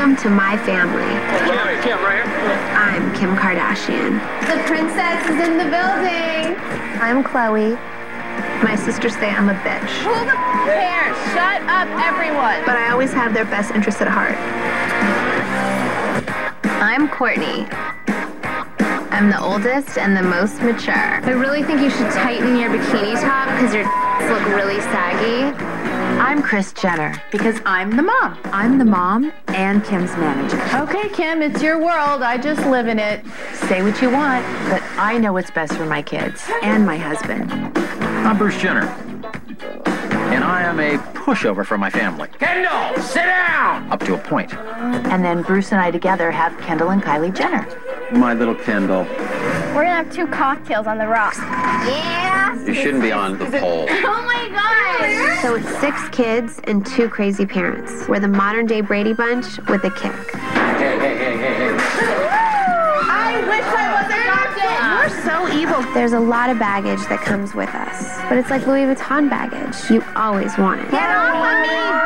Welcome to my family. Kim, right here. I'm Kim Kardashian. The princess is in the building. I'm Chloe. My sisters say I'm a bitch. Who the cares? Shut up, everyone. But I always have their best interests at heart. I'm Courtney. I'm the oldest and the most mature. I really think you should tighten your bikini top because your look really saggy. I'm Kris Jenner because I'm the mom. I'm the mom and Kim's manager. Okay, Kim, it's your world. I just live in it. Say what you want, but I know what's best for my kids and my husband. I'm Bruce Jenner, and I am a pushover for my family. Kendall, sit down! Up to a point. And then Bruce and I together have Kendall and Kylie Jenner. My little Kendall. We're gonna have 2 cocktails on the rocks. Yeah. You shouldn't be on the pole. Oh my gosh. So it's 6 kids and 2 crazy parents. We're the modern day Brady Bunch with a kick. Hey. I wish I was adopted. We're so evil. There's a lot of baggage that comes with us. But it's like Louis Vuitton baggage. You always want it. Get off of me,